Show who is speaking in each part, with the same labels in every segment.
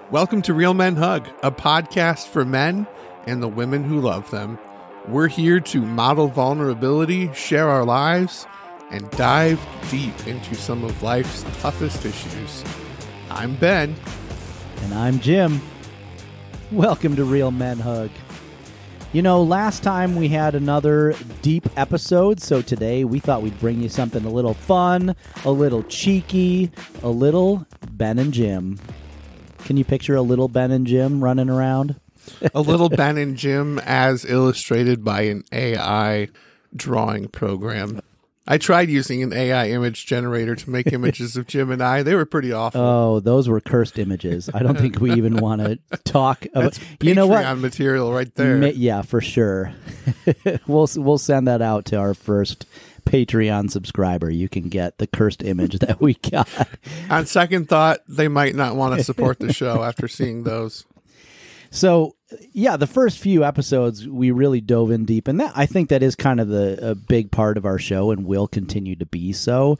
Speaker 1: Welcome to Real Men Hug, a podcast for men and the women who love them. We're here to model vulnerability, share our lives, and dive deep into some of life's toughest issues. I'm Ben.
Speaker 2: And I'm Jim. Welcome to Real Men Hug. You know, last time we had another deep episode, so today we thought we'd bring you something a little fun, a little cheeky, a little Ben and Jim. Can you picture a little Ben and Jim running around?
Speaker 1: A little Ben and Jim as illustrated by an AI drawing program. I tried using an AI image generator to make images of Jim and I. They were pretty awful.
Speaker 2: Oh, those were cursed images. I don't think we even want to talk about.
Speaker 1: That's
Speaker 2: you know what?
Speaker 1: Patreon material right there.
Speaker 2: Yeah, for sure. We'll send that out to our first Patreon subscriber. You can get the cursed image that we got.
Speaker 1: On second thought, they might not want to support the show after seeing those.
Speaker 2: So, yeah, the first few episodes, we really dove in deep. And that I think that is kind of a big part of our show and will continue to be so.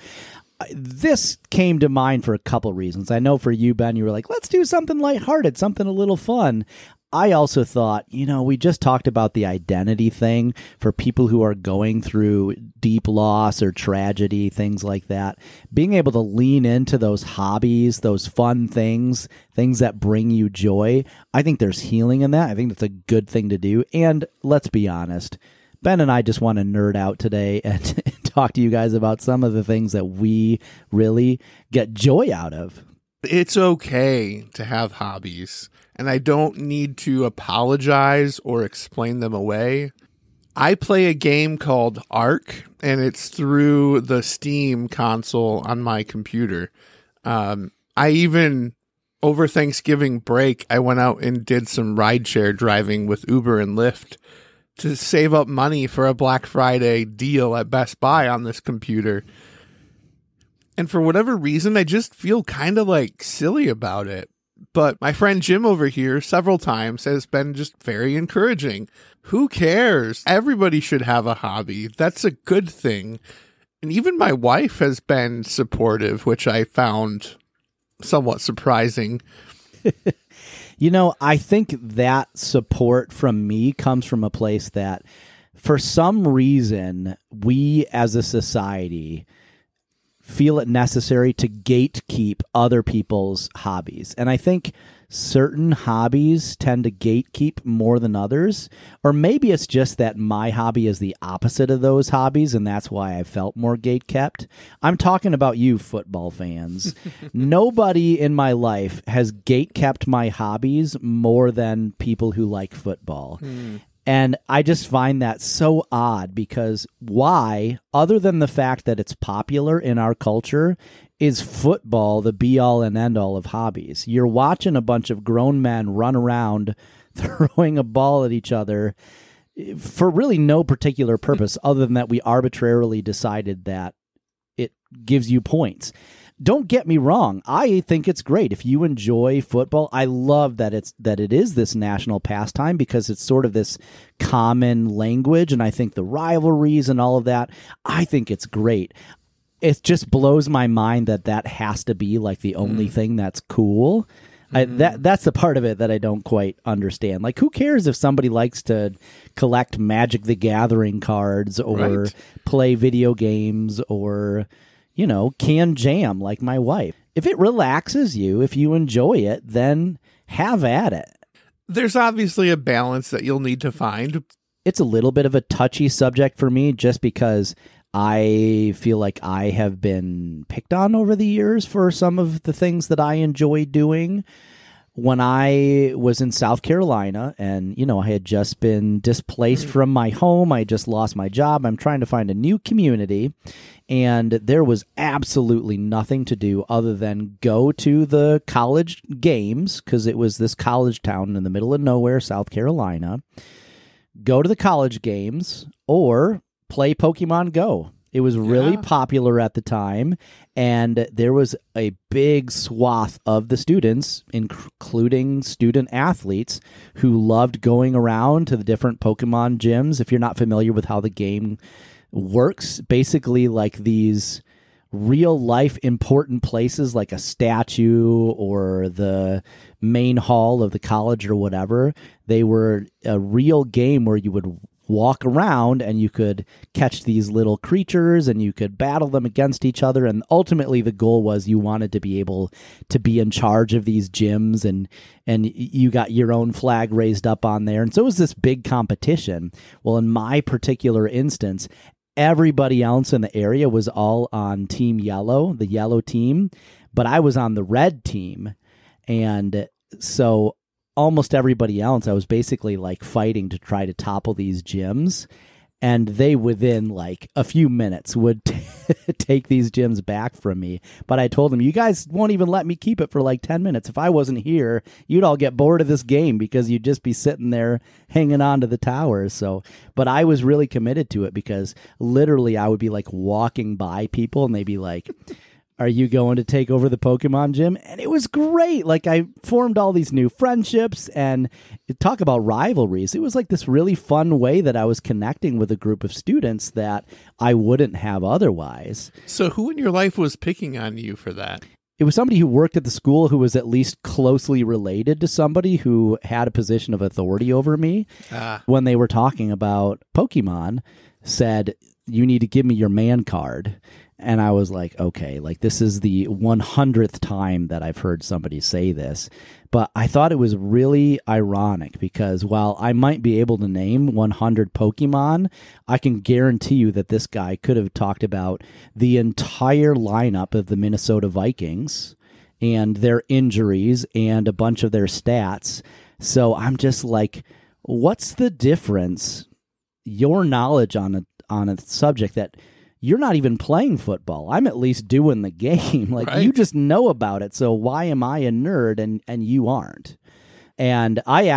Speaker 2: This came to mind for a couple reasons. I know for you, Ben, you were like, let's do something lighthearted, something a little fun. I also thought, you know, we just talked about the identity thing for people who are going through deep loss or tragedy, things like that. Being able to lean into those hobbies, those fun things that bring you joy. I think there's healing in that. I think that's a good thing to do. And let's be honest, Ben and I just want to nerd out today and talk to you guys about some of the things that we really get joy out of.
Speaker 1: It's okay to have hobbies, and I don't need to apologize or explain them away. I play a game called Ark, and it's through the Steam console on my computer. I even, over Thanksgiving break, I went out and did some rideshare driving with Uber and Lyft to save up money for a Black Friday deal at Best Buy on this computer. And for whatever reason, I just feel kind of like silly about it. But my friend Jim over here several times has been just very encouraging. Who cares? Everybody should have a hobby. That's a good thing. And even my wife has been supportive, which I found somewhat surprising.
Speaker 2: You know, I think that support from me comes from a place that for some reason, we as a society feel it necessary to gatekeep other people's hobbies. And I think certain hobbies tend to gatekeep more than others. Or maybe it's just that my hobby is the opposite of those hobbies, and that's why I felt more gatekept. I'm talking about you, football fans. Nobody in my life has gatekept my hobbies more than people who like football. And I just find that so odd because why, other than the fact that it's popular in our culture, is football the be-all and end-all of hobbies? You're watching a bunch of grown men run around throwing a ball at each other for really no particular purpose other than that we arbitrarily decided that it gives you points. Don't get me wrong. I think it's great. If you enjoy football, I love that it is this national pastime because it's sort of this common language. And I think the rivalries and all of that, I think it's great. It just blows my mind that has to be like the only thing that's cool. That's the part of it that I don't quite understand. Like, who cares if somebody likes to collect Magic the Gathering cards or play video games or, you know, can jam like my wife? If it relaxes you, if you enjoy it, then have at it.
Speaker 1: There's obviously a balance that you'll need to find.
Speaker 2: It's a little bit of a touchy subject for me just because I feel like I have been picked on over the years for some of the things that I enjoy doing. When I was in South Carolina and, you know, I had just been displaced from my home, I just lost my job. I'm trying to find a new community, and there was absolutely nothing to do other than go to the college games because it was this college town in the middle of nowhere, South Carolina. Go to the college games or play Pokemon Go. It was really popular at the time, and there was a big swath of the students, including student athletes, who loved going around to the different Pokemon gyms. If you're not familiar with how the game works, basically like these real life important places like a statue or the main hall of the college or whatever. They were a real game where you would walk around and you could catch these little creatures and you could battle them against each other. And ultimately the goal was you wanted to be able to be in charge of these gyms, and you got your own flag raised up on there. And so it was this big competition. Well, in my particular instance, everybody else in the area was all on Team Yellow, the yellow team, but I was on the red team. And so almost everybody else, I was basically like fighting to try to topple these gyms, and they within like a few minutes would take these gyms back from me. But I told them, you guys won't even let me keep it for like 10 minutes. If I wasn't here, you'd all get bored of this game because you'd just be sitting there hanging on to the towers. So, but I was really committed to it because literally I would be like walking by people and they'd be like, are you going to take over the Pokemon gym? And it was great. Like, I formed all these new friendships, and talk about rivalries. It was like this really fun way that I was connecting with a group of students that I wouldn't have otherwise.
Speaker 1: So who in your life was picking on you for that?
Speaker 2: It was somebody who worked at the school who was at least closely related to somebody who had a position of authority over me. When they were talking about Pokemon, said, you need to give me your man card. And I was like, okay, like this is the 100th time that I've heard somebody say this. But I thought it was really ironic because while I might be able to name 100 Pokemon, I can guarantee you that this guy could have talked about the entire lineup of the Minnesota Vikings and their injuries and a bunch of their stats. So I'm just like, what's the difference? Your knowledge on a subject that you're not even playing football. I'm at least doing the game. Like, right. You just know about it. So why am I a nerd and you aren't? And I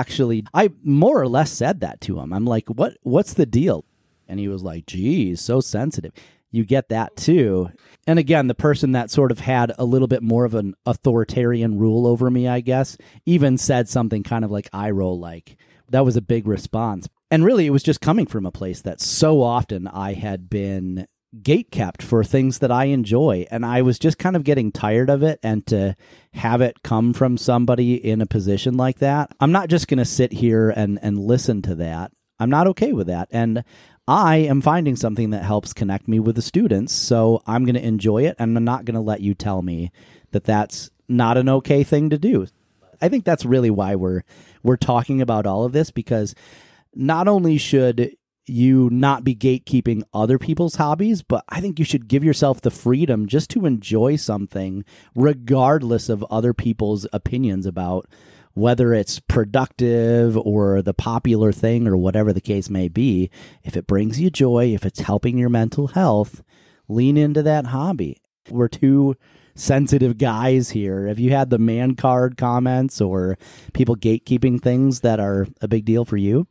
Speaker 2: more or less said that to him. I'm like, what's the deal? And he was like, geez, so sensitive. You get that too. And again, the person that sort of had a little bit more of an authoritarian rule over me, I guess, even said something kind of like eye roll, like that was a big response. And really, it was just coming from a place that so often I had been gatekept for things that I enjoy. And I was just kind of getting tired of it. And to have it come from somebody in a position like that, I'm not just going to sit here and listen to that. I'm not okay with that. And I am finding something that helps connect me with the students. So I'm going to enjoy it. And I'm not going to let you tell me that that's not an okay thing to do. I think that's really why we're talking about all of this, because not only should you not be gatekeeping other people's hobbies, but I think you should give yourself the freedom just to enjoy something regardless of other people's opinions about whether it's productive or the popular thing or whatever the case may be. If it brings you joy, if it's helping your mental health, lean into that hobby. We're two sensitive guys here. Have you had the man card comments or people gatekeeping things that are a big deal for you?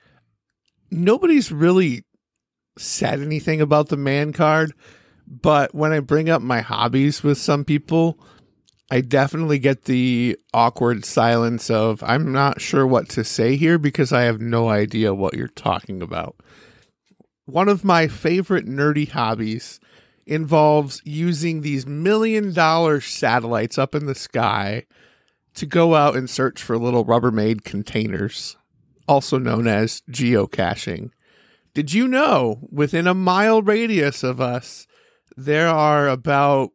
Speaker 1: Nobody's really said anything about the man card, but when I bring up my hobbies with some people, I definitely get the awkward silence of, I'm not sure what to say here because I have no idea what you're talking about. One of my favorite nerdy hobbies involves using these $1 million satellites up in the sky to go out and search for little Rubbermaid containers, also known as geocaching. Did you know within a mile radius of us, there are about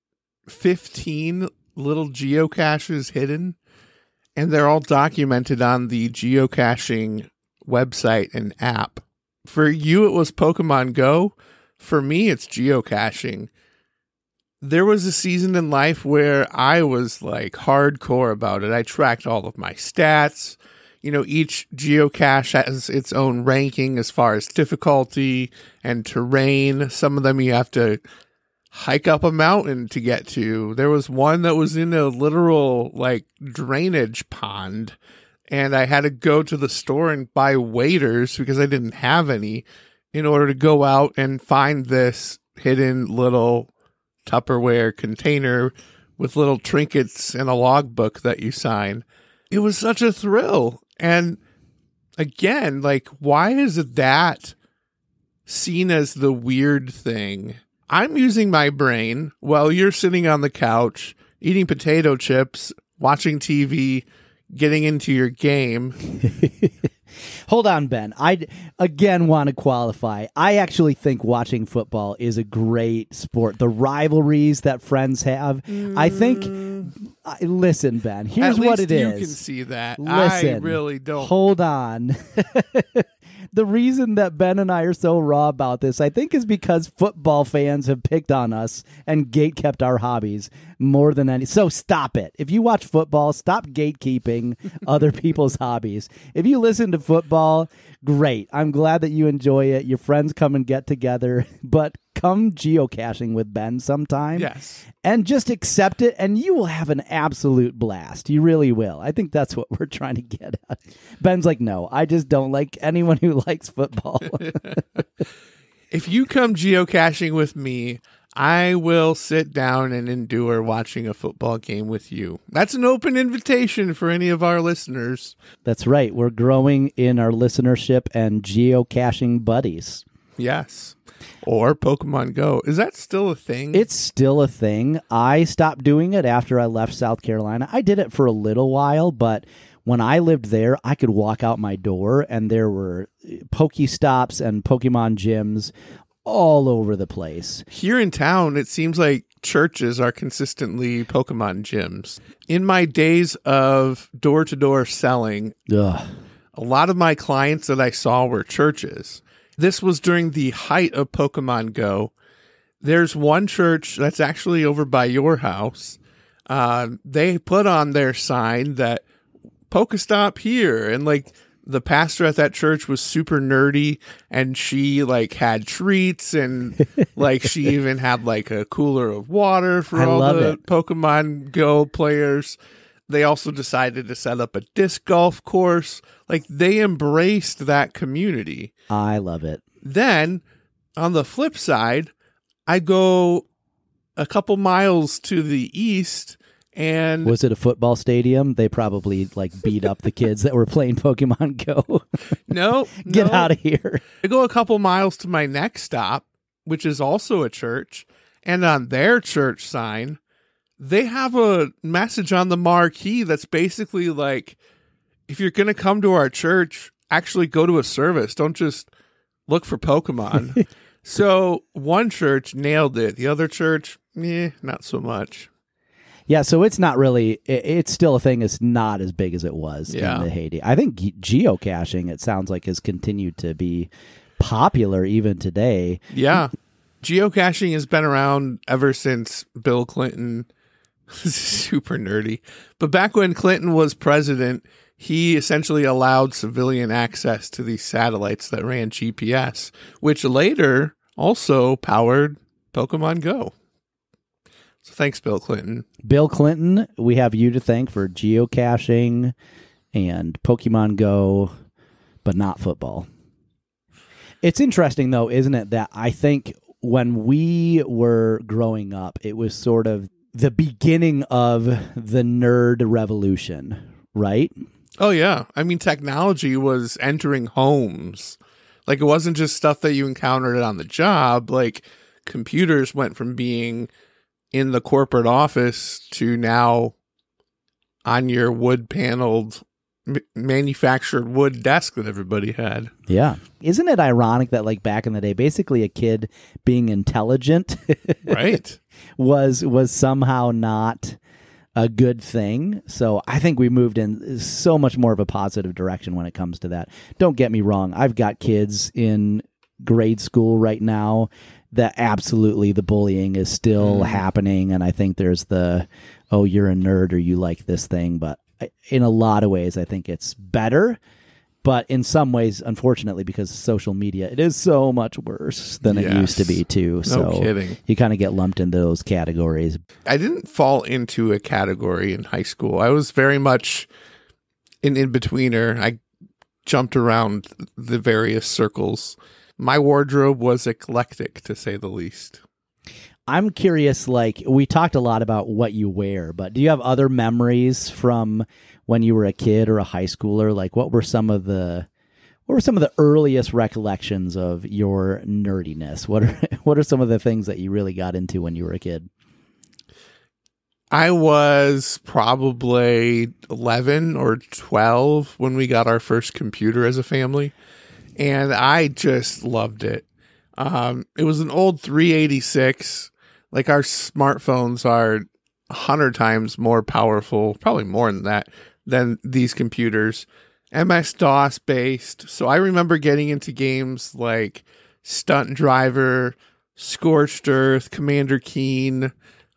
Speaker 1: 15 little geocaches hidden, and they're all documented on the geocaching website and app. For you, it was Pokemon Go. For me, it's geocaching. There was a season in life where I was like hardcore about it. I tracked all of my stats. You know, each geocache has its own ranking as far as difficulty and terrain. Some of them you have to hike up a mountain to get to. There was one that was in a literal like drainage pond, and I had to go to the store and buy waders because I didn't have any in order to go out and find this hidden little Tupperware container with little trinkets and a logbook that you sign. It was such a thrill. And again, like, why is that seen as the weird thing? I'm using my brain while you're sitting on the couch, eating potato chips, watching TV, getting into your game.
Speaker 2: Hold on, Ben. I again want to qualify. I actually think watching football is a great sport. The rivalries that friends have. I think. Listen, Ben. Here's what it is.
Speaker 1: You can see that.
Speaker 2: Listen,
Speaker 1: I really don't.
Speaker 2: Hold on. The reason that Ben and I are so raw about this, I think, is because football fans have picked on us and gatekept our hobbies more than any. So stop it. If you watch football, stop gatekeeping other people's hobbies. If you listen to football, great. I'm glad that you enjoy it. Your friends come and get together, but come geocaching with Ben sometime.
Speaker 1: Yes.
Speaker 2: And just accept it, and you will have an absolute blast. You really will. I think that's what we're trying to get at. Ben's like, no, I just don't like anyone who likes football.
Speaker 1: If you come geocaching with me, I will sit down and endure watching a football game with you. That's an open invitation for any of our listeners.
Speaker 2: That's right. We're growing in our listenership and geocaching buddies.
Speaker 1: Yes. Or Pokemon Go. Is that still a thing?
Speaker 2: It's still a thing. I stopped doing it after I left South Carolina. I did it for a little while, but when I lived there, I could walk out my door and there were Pokestops and Pokemon gyms all over the place.
Speaker 1: Here in town, it seems like churches are consistently Pokemon gyms. In my days of door-to-door selling,
Speaker 2: Ugh.
Speaker 1: a lot of my clients that I saw were churches. This was during the height of Pokemon Go. There's one church that's actually over by your house. They put on their sign that Pokestop here, and like the pastor at that church was super nerdy, and she like had treats, and like she even had like a cooler of water for all the Pokemon Go players. They also decided to set up a disc golf course. Like, they embraced that community.
Speaker 2: I love it.
Speaker 1: Then, on the flip side, I go a couple miles to the east, and...
Speaker 2: Was it a football stadium? They probably, like, beat up the kids that were playing Pokemon Go.
Speaker 1: No.
Speaker 2: Get out of here.
Speaker 1: I go a couple miles to my next stop, which is also a church, and on their church sign... they have a message on the marquee that's basically like, if you're going to come to our church, actually go to a service. Don't just look for Pokemon. So one church nailed it. The other church, not so much.
Speaker 2: Yeah, so it's not really, it's still a thing. It's not as big as it was in the heyday. I think geocaching, it sounds like, has continued to be popular even today.
Speaker 1: Yeah. Geocaching has been around ever since Bill Clinton. Super nerdy. But back when Clinton was president, he essentially allowed civilian access to these satellites that ran GPS, which later also powered Pokemon Go. So thanks, Bill Clinton.
Speaker 2: Bill Clinton, we have you to thank for geocaching and Pokemon Go, but not football. It's interesting, though, isn't it, that I think when we were growing up, it was sort of the beginning of the nerd revolution, right?
Speaker 1: Oh, yeah. I mean, technology was entering homes. Like, it wasn't just stuff that you encountered on the job. Like, computers went from being in the corporate office to now on your wood-paneled, manufactured wood desk that everybody had.
Speaker 2: Yeah. Isn't it ironic that, like, back in the day, basically a kid being intelligent
Speaker 1: right
Speaker 2: was somehow not a good thing? So I think we moved in so much more of a positive direction when it comes to that. Don't get me wrong. I've got kids in grade school right now that absolutely the bullying is still happening. And I think there's the, oh, you're a nerd or you like this thing. But in a lot of ways, I think it's better. But in some ways, unfortunately, because of social media, it is so much worse than it used to be, too.
Speaker 1: No kidding.
Speaker 2: You kind of get lumped into those categories.
Speaker 1: I didn't fall into a category in high school. I was very much an in-betweener. I jumped around the various circles. My wardrobe was eclectic, to say the least.
Speaker 2: I'm curious, like, we talked a lot about what you wear, but do you have other memories from when you were a kid or a high schooler? Like, what were some of the What were some of the earliest recollections of your nerdiness? What are some of the things that you really got into when you were a kid?
Speaker 1: I was probably 11 or 12 when we got our first computer as a family, and I just loved it. It was an old 386. Like, our smartphones are 100 times more powerful, probably more than that, than these computers. MS-DOS based. So I remember getting into games like Stunt Driver, Scorched Earth, Commander Keen,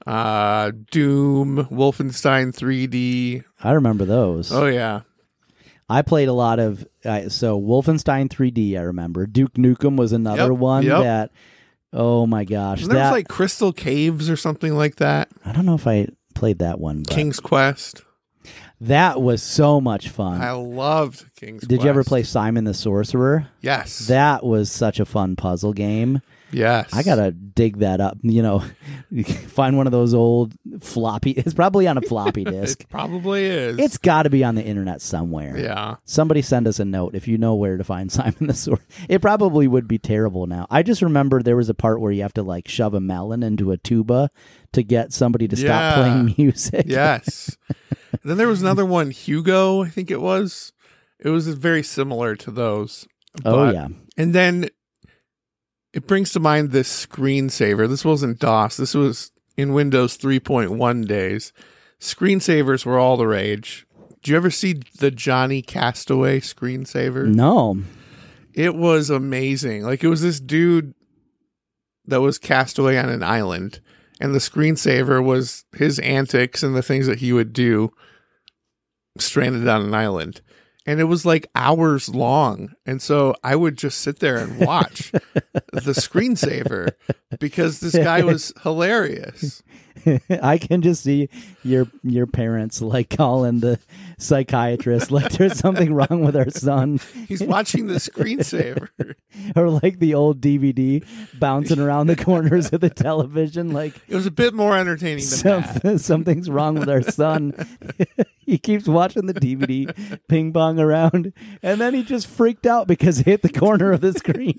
Speaker 1: Doom, Wolfenstein 3D.
Speaker 2: I remember those.
Speaker 1: Oh, yeah.
Speaker 2: I played a lot of, so Wolfenstein 3D, I remember. Duke Nukem was another one that, oh my gosh.
Speaker 1: There was like Crystal Caves or something like that.
Speaker 2: I don't know if I played that one. But
Speaker 1: King's Quest.
Speaker 2: That was so much fun.
Speaker 1: I loved King's Quest.
Speaker 2: Did you ever play Simon the Sorcerer?
Speaker 1: Yes.
Speaker 2: That was such a fun puzzle game.
Speaker 1: Yes.
Speaker 2: I got to dig that up. You know, find one of those old floppy. It's probably on a floppy disk.
Speaker 1: It probably is.
Speaker 2: It's got to be on the internet somewhere.
Speaker 1: Yeah.
Speaker 2: Somebody send us a note if you know where to find Simon the Sorcerer. It probably would be terrible now. I just remember there was a part where you have to like shove a melon into a tuba to get somebody to stop playing music.
Speaker 1: Yes. Then there was another one, Hugo, I think it was. It was very similar to those.
Speaker 2: Oh, yeah.
Speaker 1: And then it brings to mind this screensaver. This wasn't DOS. This was in Windows 3.1 days. Screensavers were all the rage. Did you ever see the Johnny Castaway screensaver?
Speaker 2: No.
Speaker 1: It was amazing. Like, it was this dude that was cast away on an island, and the screensaver was his antics and the things that he would do stranded on an island. And it was like hours long. And so I would just sit there and watch the screensaver because this guy was hilarious.
Speaker 2: I can just see your parents like calling the psychiatrist like there's something wrong with our son.
Speaker 1: He's watching the screensaver.
Speaker 2: Or like the old DVD bouncing aroong the corners of the television. Like,
Speaker 1: it was a bit more entertaining than that.
Speaker 2: Something's wrong with our son. He keeps watching the DVD ping pong around, and then he just freaked out because it hit the corner of the screen.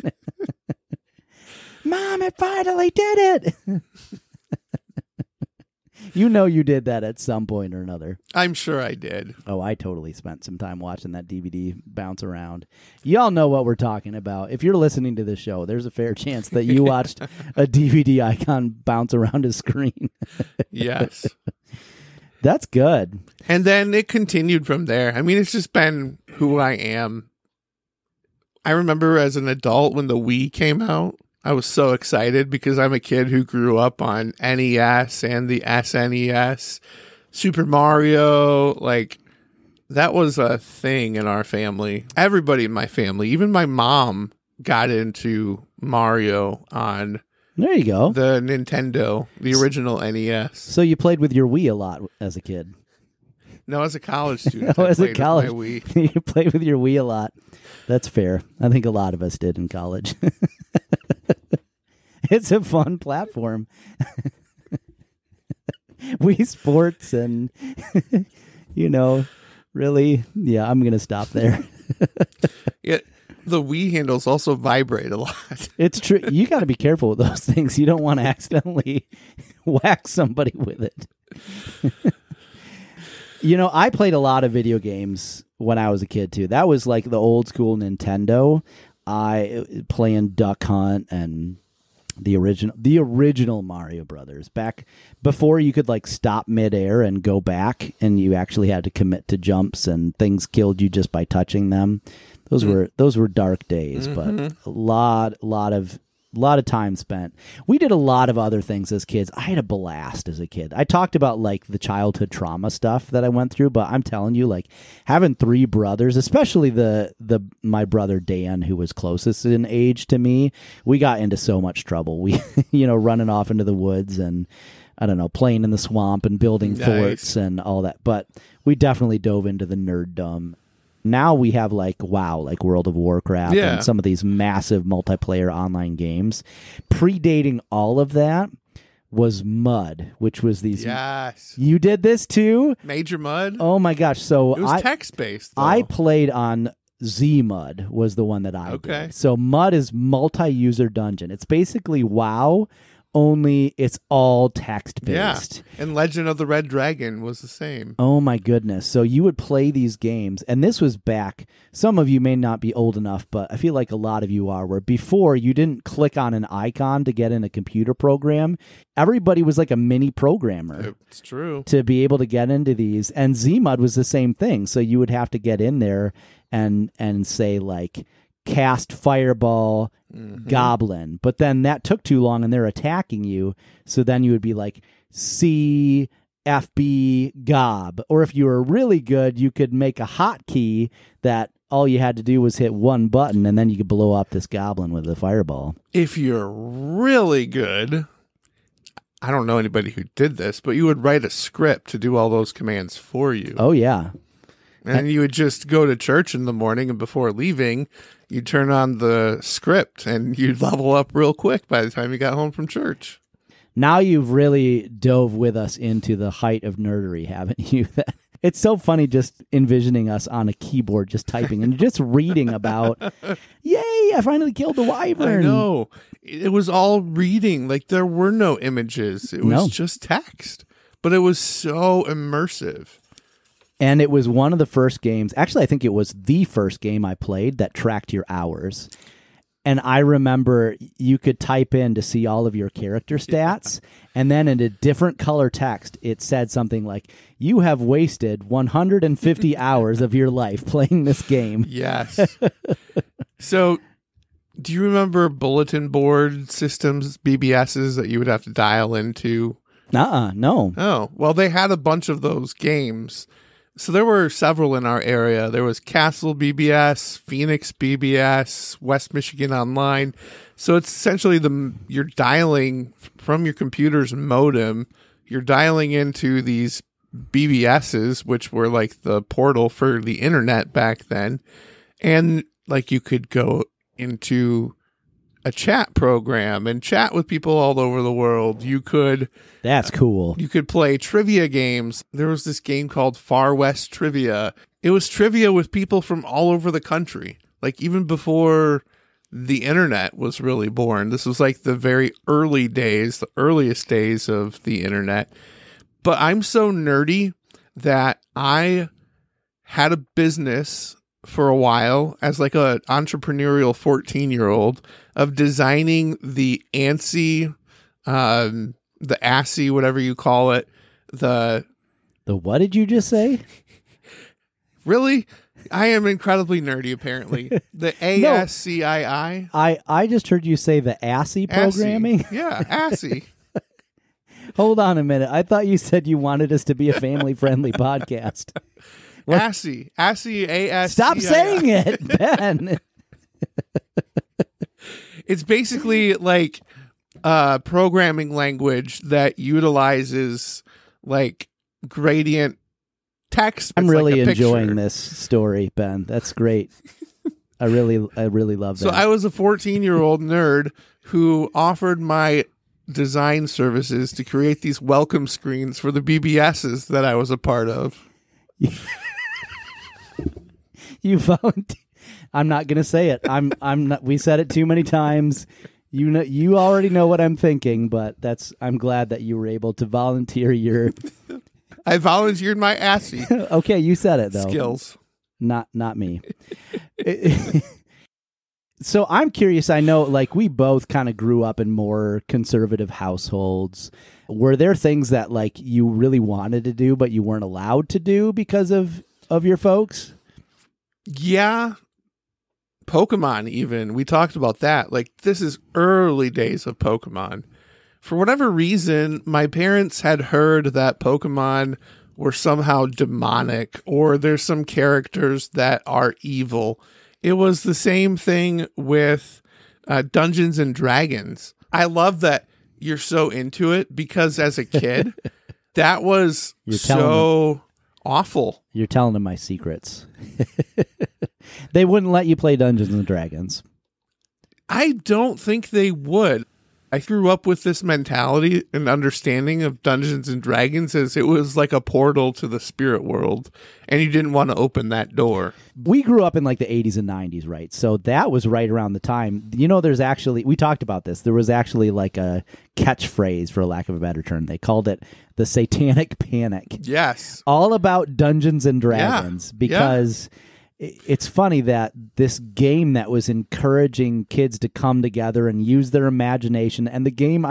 Speaker 2: Mom, it finally did it. You know you did that at some point or another.
Speaker 1: I'm sure I did.
Speaker 2: Oh, I totally spent some time watching that DVD bounce around. Y'all know what we're talking about. If you're listening to this show, there's a fair chance that you watched a DVD icon bounce around a screen.
Speaker 1: Yes.
Speaker 2: That's good.
Speaker 1: And then it continued from there. I mean, it's just been who I am. I remember as an adult when the Wii came out, I was so excited because I'm a kid who grew up on NES and the SNES. Super Mario, like, that was a thing in our family. Everybody in my family, even my mom, got into Mario on
Speaker 2: there you go.
Speaker 1: the Nintendo, the original NES.
Speaker 2: So you played with your Wii a lot as a kid.
Speaker 1: No, as a college student,
Speaker 2: Oh,
Speaker 1: I
Speaker 2: as a
Speaker 1: played with
Speaker 2: college,
Speaker 1: my Wii.
Speaker 2: You played with your Wii a lot. That's fair. I think a lot of us did in college. It's a fun platform. Wii Sports and, you know, really, yeah, I'm going to stop there.
Speaker 1: Yeah, the Wii handles also vibrate a lot.
Speaker 2: It's true. You got to be careful with those things. You don't want to accidentally whack somebody with it. You know, I played a lot of video games when I was a kid, too. That was like the old school Nintendo. I playing Duck Hunt and the original Mario Brothers, back before you could like stop midair and go back, and you actually had to commit to jumps and things killed you just by touching them. Those were dark days, but a lot of time spent. We did a lot of other things as kids. I had a blast as a kid. I talked about like the childhood trauma stuff that I went through, but I'm telling you, like having three brothers, especially my brother Dan, who was closest in age to me, we got into so much trouble. We, running off into the woods and I don't know, playing in the swamp and building forts and all that. But we definitely dove into the nerddom. Now we have like World of Warcraft and some of these massive multiplayer online games. Predating all of that was Mud, which was these.
Speaker 1: Yes.
Speaker 2: You did this too?
Speaker 1: Major Mud?
Speaker 2: Oh my gosh. So
Speaker 1: it was text-based, though.
Speaker 2: I played on ZMUD was the one that I
Speaker 1: Okay.
Speaker 2: did. So MUD is multi-user dungeon. It's basically WoW, only it's all text-based.
Speaker 1: Yeah. And Legend of the Red Dragon was the same.
Speaker 2: Oh my goodness. So you would play these games, and this was back, some of you may not be old enough, but I feel like a lot of you are, where before you didn't click on an icon to get in a computer program. Everybody was like a mini programmer
Speaker 1: It's true.
Speaker 2: to be able to get into these. And ZMUD was the same thing. So you would have to get in there and say like cast fireball goblin. But then that took too long and they're attacking you. So then you would be like CFB gob. Or if you were really good, you could make a hotkey that all you had to do was hit one button and then you could blow up this goblin with a fireball.
Speaker 1: If you're really good, I don't know anybody who did this, but you would write a script to do all those commands for you.
Speaker 2: Oh, yeah.
Speaker 1: And you would just go to church in the morning, and before leaving, you'd turn on the script and you'd level up real quick by the time you got home from church.
Speaker 2: Now you've really dove with us into the height of nerdery, haven't you? It's so funny just envisioning us on a keyboard just typing and just reading about, yay, I finally killed the wyvern.
Speaker 1: I know. It was all reading. Like, there were no images. It was just text. But it was so immersive.
Speaker 2: And it was one of the first games, actually I think it was the first game I played that tracked your hours. And I remember you could type in to see all of your character stats, and then in a different color text, it said something like, you have wasted 150 hours of your life playing this game.
Speaker 1: Yes. So, do you remember bulletin board systems, BBSs, that you would have to dial into?
Speaker 2: No.
Speaker 1: Oh, well, they had a bunch of those games. So there were several in our area. There was Castle BBS, Phoenix BBS, West Michigan Online. So it's essentially you're dialing from your computer's modem. You're dialing into these BBSs, which were like the portal for the internet back then. And like you could go into a chat program and chat with people all over the world.
Speaker 2: That's cool.
Speaker 1: You could play trivia games. There was this game called Far West Trivia. It was trivia with people from all over the country. Like even before the internet was really born. This was like the very early days, the earliest days of the internet. But I'm so nerdy that I had a business for a while as like a entrepreneurial 14-year-old of designing the ANSI, the ASCII, whatever you call it. The
Speaker 2: what did you just say?
Speaker 1: Really? I am incredibly nerdy, apparently. The ASCII.
Speaker 2: I just heard you say the ASCII programming.
Speaker 1: ASCII. Yeah, ASCII.
Speaker 2: Hold on a minute. I thought you said you wanted us to be a family-friendly podcast.
Speaker 1: ASCII. ASCII, ASCII.
Speaker 2: Stop saying it, Ben.
Speaker 1: It's basically like a programming language that utilizes like gradient text.
Speaker 2: I'm
Speaker 1: It's
Speaker 2: really
Speaker 1: like a
Speaker 2: enjoying
Speaker 1: picture.
Speaker 2: this story, Ben. That's great. I really love that.
Speaker 1: So I was a 14-year-old nerd who offered my design services to create these welcome screens for the BBSs that I was a part of.
Speaker 2: You found. I'm not going to say it. I'm not. We said it too many times. You know, you already know what I'm thinking, but I'm glad that you were able to volunteer your.
Speaker 1: I volunteered my ASCII
Speaker 2: Okay, you said it though.
Speaker 1: skills.
Speaker 2: Not me. So I'm curious. I know, like, we both kind of grew up in more conservative households. Were there things that like you really wanted to do but you weren't allowed to do because of your folks?
Speaker 1: Yeah. Pokemon, even. We talked about that. Like, this is early days of Pokemon. For whatever reason, my parents had heard that Pokemon were somehow demonic, or there's some characters that are evil. It was the same thing with Dungeons and Dragons. I love that you're so into it, because as a kid, that was so awful.
Speaker 2: You're telling them my secrets. They wouldn't let you play Dungeons and Dragons.
Speaker 1: I don't think they would. I grew up with this mentality and understanding of Dungeons and Dragons as it was like a portal to the spirit world, and you didn't want to open that door.
Speaker 2: We grew up in like the 80s and 90s, right? So that was right around the time. There's actually, we talked about this. There was actually like a catchphrase, for lack of a better term. They called it the Satanic Panic.
Speaker 1: Yes.
Speaker 2: All about Dungeons and Dragons, because it's funny that this game that was encouraging kids to come together and use their imagination, and the game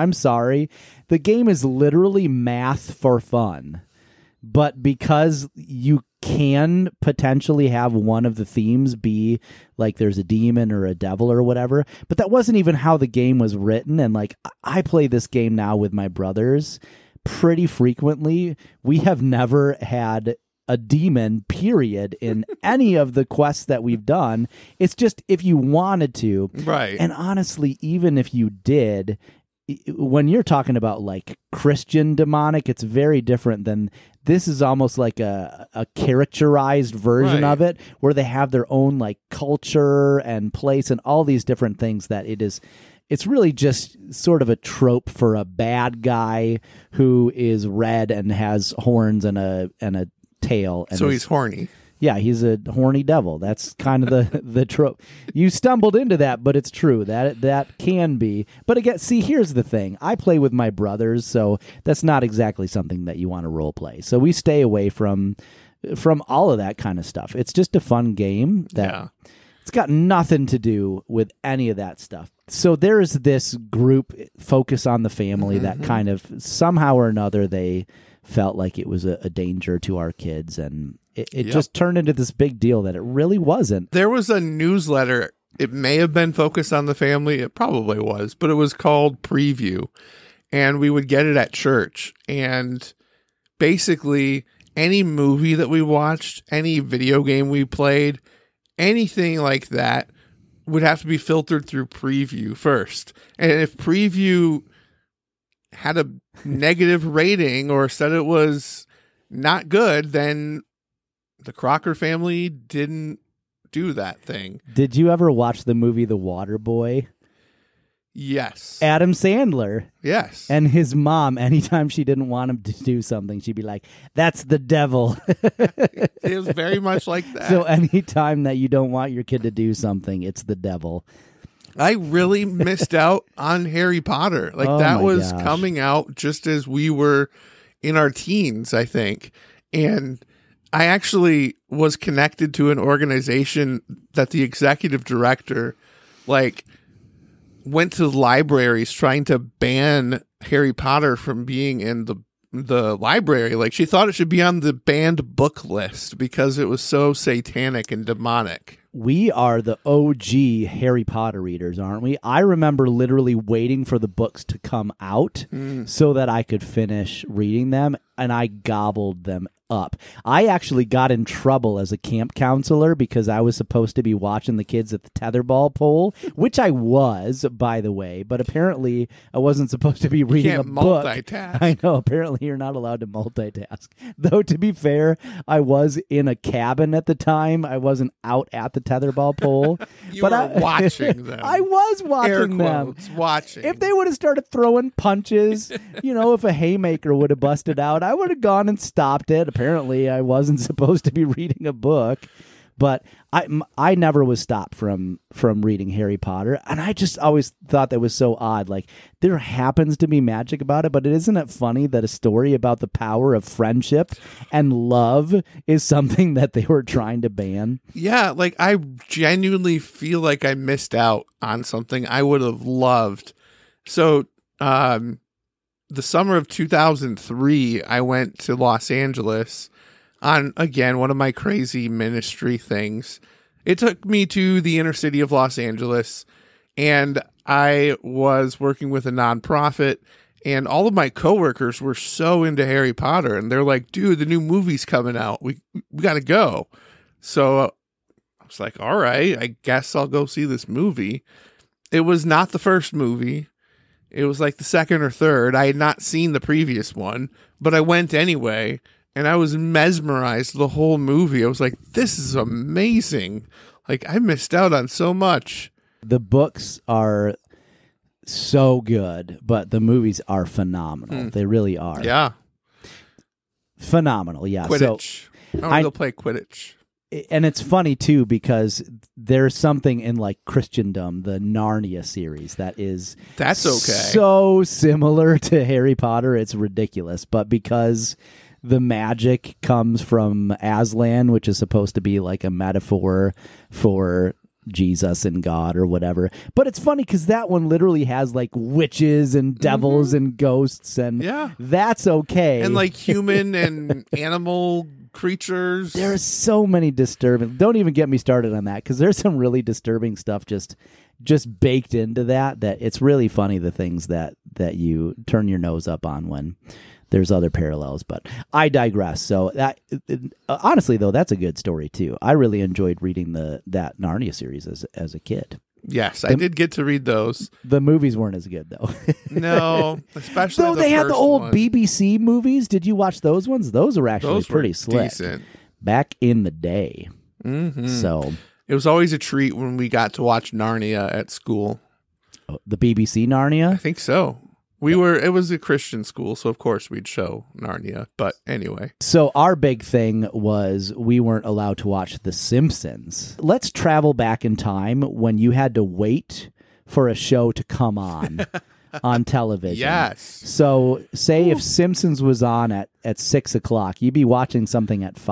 Speaker 2: is literally math for fun. But because you can potentially have one of the themes be like there's a demon or a devil or whatever, but that wasn't even how the game was written. And like, I play this game now with my brothers pretty frequently. We have never had a demon, period, in any of the quests that we've done. It's just if you wanted to.
Speaker 1: Right.
Speaker 2: And honestly, even if you did, when you're talking about like Christian demonic, it's very different than this. Is almost like a characterized version of it, where they have their own like culture and place and all these different things that it's really just sort of a trope for a bad guy who is red and has horns and a tail. And
Speaker 1: so he's horny.
Speaker 2: Yeah, he's a horny devil. That's kind of the trope. You stumbled into that, but it's true. That can be. But again, see, here's the thing. I play with my brothers, so that's not exactly something that you want to role play. So we stay away from all of that kind of stuff. It's just a fun game that it's got nothing to do with any of that stuff. So there's this group, Focus on the Family, that kind of somehow or another they felt like it was a danger to our kids, and it just turned into this big deal that it really wasn't.
Speaker 1: There was a newsletter. It may have been Focus on the Family. It probably was, but it was called Preview, and we would get it at church. And basically, any movie that we watched, any video game we played, anything like that would have to be filtered through Preview first. And if Preview had a negative rating or said it was not good, then the Crocker family didn't do that thing.
Speaker 2: Did you ever watch the movie The Waterboy?
Speaker 1: Yes.
Speaker 2: Adam Sandler.
Speaker 1: Yes.
Speaker 2: And his mom, anytime she didn't want him to do something, she'd be like, "That's the devil."
Speaker 1: It was very much like that.
Speaker 2: So anytime that you don't want your kid to do something, it's the devil.
Speaker 1: I really missed out on Harry Potter. Like, that was coming out just as we were in our teens, I think. And I actually was connected to an organization that the executive director, like, went to libraries trying to ban Harry Potter from being in the library. Like, she thought it should be on the banned book list because it was so satanic and demonic.
Speaker 2: We are the OG Harry Potter readers, aren't we? I remember literally waiting for the books to come out so that I could finish reading them, and I gobbled them up. I actually got in trouble as a camp counselor because I was supposed to be watching the kids at the tetherball pole, which I was, by the way, but apparently I wasn't supposed to be reading a book.
Speaker 1: Multitask.
Speaker 2: I know, apparently you're not allowed to multitask. Though, to be fair, I was in a cabin at the time. I wasn't out at the tetherball pole.
Speaker 1: You were watching them.
Speaker 2: I was watching them.
Speaker 1: Watching.
Speaker 2: If they would have started throwing punches, if a haymaker would have busted out, I would have gone and stopped it. Apparently, I wasn't supposed to be reading a book, but I never was stopped from reading Harry Potter, and I just always thought that was so odd. Like, there happens to be magic about it, but isn't it funny that a story about the power of friendship and love is something that they were trying to ban?
Speaker 1: Yeah, like, I genuinely feel like I missed out on something I would have loved. So, the summer of 2003, I went to Los Angeles on, again, one of my crazy ministry things. It took me to the inner city of Los Angeles, and I was working with a nonprofit, and all of my coworkers were so into Harry Potter, and they're like, "Dude, the new movie's coming out. We got to go." So I was like, "All right, I guess I'll go see this movie." It was not the first movie. It was like the second or third. I had not seen the previous one, but I went anyway, and I was mesmerized the whole movie. I was like, this is amazing. Like, I missed out on so much.
Speaker 2: The books are so good, but the movies are phenomenal. They really are.
Speaker 1: Yeah.
Speaker 2: Phenomenal, yeah.
Speaker 1: Quidditch.
Speaker 2: So,
Speaker 1: I want to go play Quidditch.
Speaker 2: And it's funny, too, because there's something in, like, Christendom, the Narnia series,
Speaker 1: that's okay.
Speaker 2: So similar to Harry Potter, it's ridiculous. But because the magic comes from Aslan, which is supposed to be like a metaphor for Jesus and God or whatever. But it's funny because that one literally has like witches and devils and ghosts, and that's okay.
Speaker 1: And like human and animal creatures.
Speaker 2: There are so many disturbing. Don't even get me started on that, because there's some really disturbing stuff just baked into that it's really funny, the things that you turn your nose up on when there's other parallels. But I digress. So that honestly, though, that's a good story too. I really enjoyed reading that Narnia series as a kid.
Speaker 1: Yes, I did get to read those.
Speaker 2: The movies weren't as good, though.
Speaker 1: No, especially
Speaker 2: though
Speaker 1: the
Speaker 2: they had the old
Speaker 1: one.
Speaker 2: BBC movies. Did you watch those ones? Those are actually pretty slick.
Speaker 1: Decent.
Speaker 2: Back in the day.
Speaker 1: Mm-hmm.
Speaker 2: So
Speaker 1: it was always a treat when we got to watch Narnia at school.
Speaker 2: The BBC Narnia?
Speaker 1: I think so. It was a Christian school, so of course we'd show Narnia. But anyway.
Speaker 2: So our big thing was we weren't allowed to watch The Simpsons. Let's travel back in time when you had to wait for a show to come on television.
Speaker 1: Yes.
Speaker 2: So say if Simpsons was on at 6 o'clock, you'd be watching something at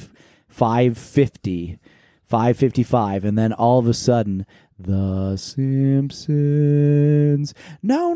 Speaker 2: 5:50, 5:55, and then all of a sudden, The Simpsons. No.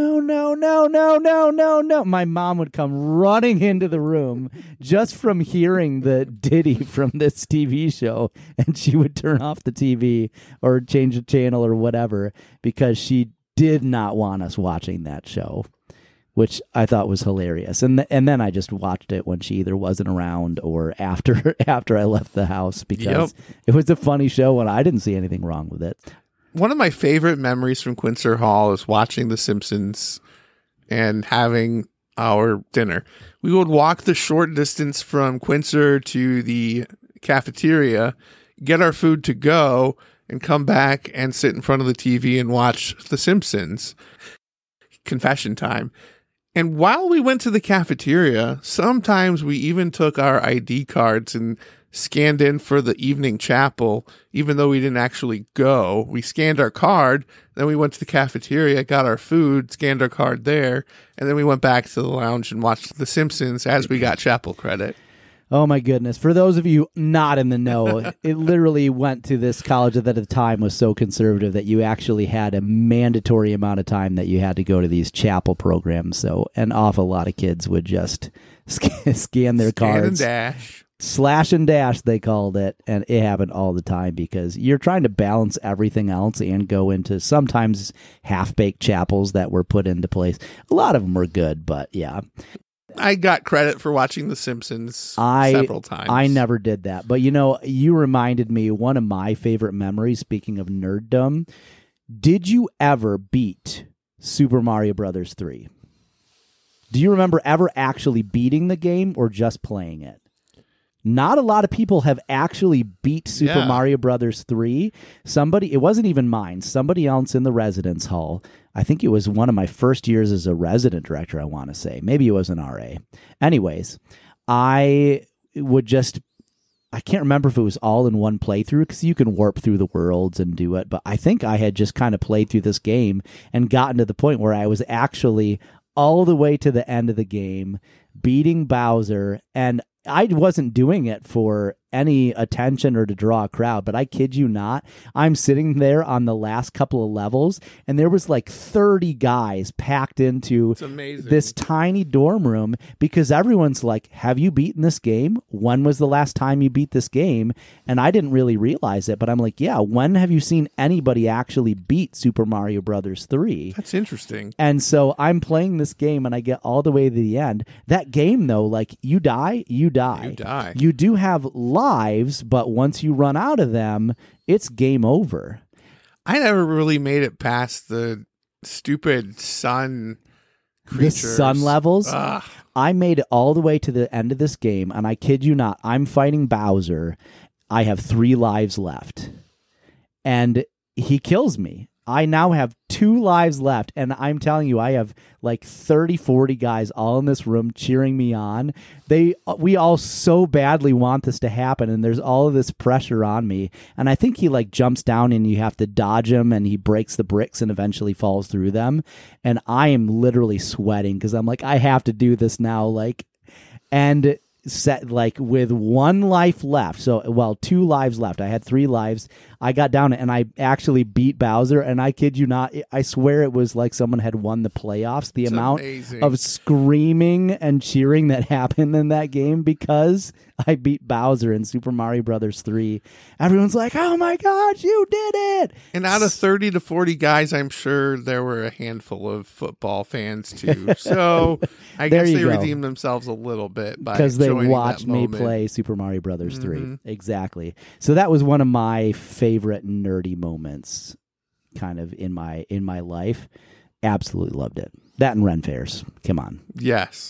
Speaker 2: My mom would come running into the room just from hearing the ditty from this TV show, and she would turn off the TV or change the channel or whatever, because she did not want us watching that show, which I thought was hilarious. And then I just watched it when she either wasn't around or after I left the house, because it was a funny show and I didn't see anything wrong with it.
Speaker 1: One of my favorite memories from Quincer Hall is watching The Simpsons and having our dinner. We would walk the short distance from Quincer to the cafeteria, get our food to go, and come back and sit in front of the TV and watch The Simpsons. Confession time. And while we went to the cafeteria, sometimes we even took our ID cards and scanned in for the evening chapel, even though we didn't actually go. We scanned our card, then we went to the cafeteria, got our food, scanned our card there, and then we went back to the lounge and watched The Simpsons as we got chapel credit.
Speaker 2: Oh my goodness. For those of you not in the know, it literally went to this college that at the time was so conservative that you actually had a mandatory amount of time that you had to go to these chapel programs. So an awful lot of kids would just scan their cards.
Speaker 1: Scan and dash.
Speaker 2: Slash and dash, they called it. And it happened all the time because you're trying to balance everything else and go into sometimes half-baked chapels that were put into place. A lot of them were good, but yeah.
Speaker 1: I got credit for watching The Simpsons several times.
Speaker 2: I never did that. But, you reminded me, one of my favorite memories, speaking of nerddom, did you ever beat Super Mario Brothers 3? Do you remember ever actually beating the game or just playing it? Not a lot of people have actually beat Super Mario Brothers 3. It wasn't even mine. Somebody else in the residence hall. I think it was one of my first years as a resident director, I want to say. Maybe it was an RA. Anyways, I can't remember if it was all in one playthrough, because you can warp through the worlds and do it. But I think I had just kind of played through this game and gotten to the point where I was actually all the way to the end of the game, beating Bowser, and I wasn't doing it for any attention or to draw a crowd, but I kid you not, I'm sitting there on the last couple of levels, and there was like 30 guys packed into this tiny dorm room, because everyone's like, have you beaten this game? When was the last time you beat this game? And I didn't really realize it, but I'm like, yeah, when have you seen anybody actually beat Super Mario Brothers 3?
Speaker 1: That's interesting.
Speaker 2: And so I'm playing this game, and I get all the way to the end. That game, though, like, you die. You die. You do have lives, but once you run out of them, it's game over.
Speaker 1: I never really made it past the stupid sun creatures.
Speaker 2: The sun levels?
Speaker 1: Ugh.
Speaker 2: I made it all the way to the end of this game, and I kid you not, I'm fighting Bowser. I have 3 lives left. And he kills me. I now have 2 lives left, and I'm telling you, I have like 30, 40 guys all in this room cheering me on. We all so badly want this to happen, and there's all of this pressure on me. And I think he like jumps down, and you have to dodge him, and he breaks the bricks and eventually falls through them. And I am literally sweating because I'm like, I have to do this now. Like, and set like with 1 life left. So, well, 2 lives left. I had 3 lives. I got down and I actually beat Bowser. And I kid you not, I swear it was like someone had won the playoffs. The amount of screaming and cheering that happened in that game because I beat Bowser in Super Mario Brothers 3. Everyone's like, "Oh my gosh, you did it!"
Speaker 1: And out of 30 to 40 guys, I'm sure there were a handful of football fans too. So I guess they redeemed themselves a little bit
Speaker 2: because they watched me play Super Mario Brothers 3. Exactly. So that was one of my favorite nerdy moments, kind of in my life. Absolutely loved it. That and Ren Fairs. Come on.
Speaker 1: Yes.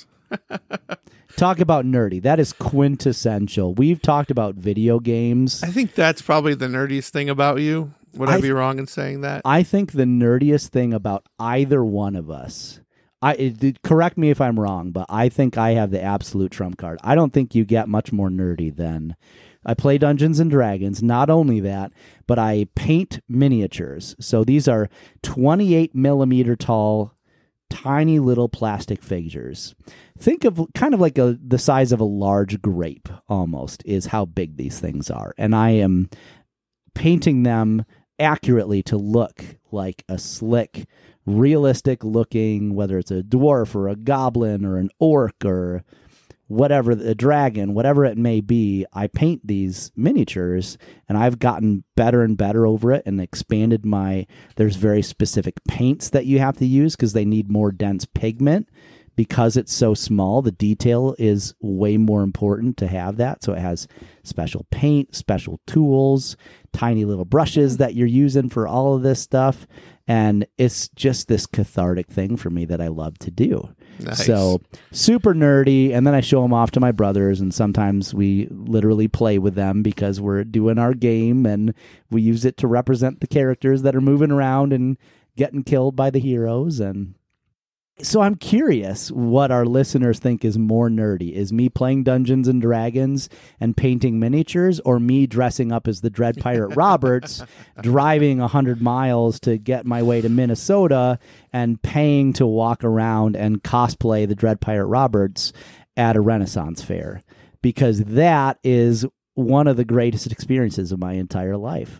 Speaker 2: Talk about nerdy. That is quintessential. We've talked about video games.
Speaker 1: I think that's probably the nerdiest thing about you. Would I be wrong in saying that?
Speaker 2: I think the nerdiest thing about either one of us, correct me if I'm wrong, but I think I have the absolute trump card. I don't think you get much more nerdy than I play Dungeons and Dragons. Not only that, but I paint miniatures. So these are 28 millimeter tall, tiny little plastic figures. Think of kind of like the size of a large grape almost is how big these things are. And I am painting them accurately to look like a slick, realistic looking, whether it's a dwarf or a goblin or an orc or whatever, a dragon, whatever it may be. I paint these miniatures and I've gotten better and better over it and expanded there's very specific paints that you have to use because they need more dense pigment. Because it's so small, the detail is way more important to have that. So it has special paint, special tools, tiny little brushes that you're using for all of this stuff. And it's just this cathartic thing for me that I love to do.
Speaker 1: Nice.
Speaker 2: So super nerdy. And then I show them off to my brothers. And sometimes we literally play with them because we're doing our game and we use it to represent the characters that are moving around and getting killed by the heroes. And so I'm curious what our listeners think is more nerdy. Is me playing Dungeons and Dragons and painting miniatures, or me dressing up as the Dread Pirate Roberts, driving 100 miles to get my way to Minnesota and paying to walk around and cosplay the Dread Pirate Roberts at a Renaissance fair? Because that is one of the greatest experiences of my entire life.